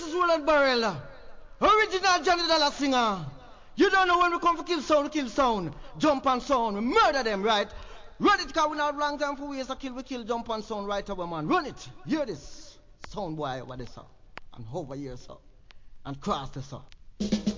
is Roland Barrel, original Johnny Dollar singer. You don't know when we come for kill sound, we kill sound. Jump and sound, we murder them, right? Run it, cause we not have long time for ways to kill, we kill, jump and sound right away, man. Run it. Hear this. Sound boy over this, and over here, sir. And cross this, sir.